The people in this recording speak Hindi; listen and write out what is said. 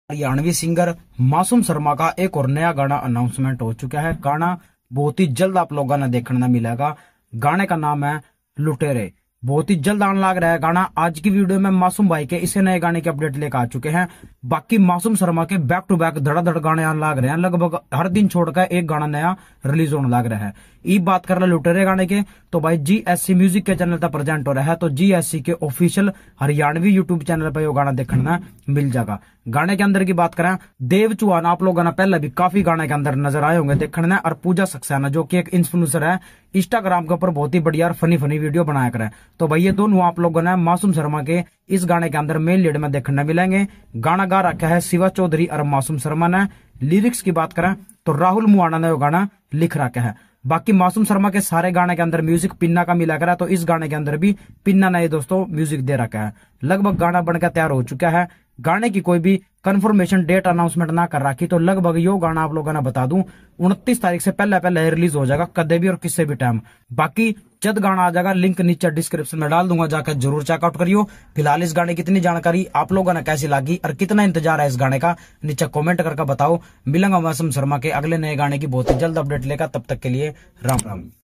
हरियाणवी सिंगर मासूम शर्मा का एक और नया गाना अनाउंसमेंट हो चुका है। गाना बहुत ही जल्द आप लोगों ने देखने मिलेगा। गाने का नाम है लुटेरे। बहुत ही जल्द आने लग रहा है गाना। आज की वीडियो में मासूम भाई के इसे नए गाने की अपडेट लेकर आ चुके हैं। बाकी मासूम शर्मा के बैक टू बैक धड़ाधड़ गाने आने लग रहे हैं। लगभग हर दिन छोड़कर एक गाना नया रिलीज होने लग रहा है। ये बात कर रहे लुटेरे गाने के तो भाई GSC म्यूजिक के चैनल पर प्रेजेंट हो रहा है। तो GSC के ऑफिशियल हरियाणवी यूट्यूब चैनल पर ये गाना देखने मिल जाएगा। गाने के अंदर की बात करें, देव चौहान आप लोगों ने पहले भी काफी गाने के अंदर नजर आए होंगे देखने, और पूजा सक्सेना जो कि एक इन्फ्लुएंसर है, इंस्टाग्राम के ऊपर बहुत ही बढ़िया और फनी वीडियो बनाया करे। तो भाई ये दोनों आप लोगों ने मासूम शर्मा के इस गाने के अंदर मेन लीड में देखने मिलेंगे। गाना गा रखा है शिवा चौधरी और मासूम शर्मा ने। लिरिक्स की बात करें तो राहुल मुआना ने वो गाना लिख रखा है। बाकी मासूम शर्मा के सारे गाने के अंदर म्यूजिक पिन्ना का मिला करा, तो इस गाने के अंदर भी पिन्ना ने दोस्तों म्यूजिक दे रखा है। लगभग गाना बनकर तैयार हो चुका है। गाने की कोई भी कंफर्मेशन डेट अनाउंसमेंट ना कर रखी, तो लगभग यो गाना आप लोगों ने बता दूं 29 तारीख से पहले रिलीज हो जाएगा, कदे भी और किसी भी टाइम। बाकी जब गाना आ जाएगा लिंक नीचे डिस्क्रिप्शन में डाल दूंगा, जाकर जरूर चेकआउट करियो। फिलहाल इस गाने की इतनी जानकारी आप लोगों ने कैसी लगी और कितना इंतजार है इस गाने का, नीचे कमेंट करके बताओ। मिलेंगे मासूम शर्मा के अगले नए गाने की बहुत ही जल्द अपडेट लेकर। तब तक के लिए राम राम।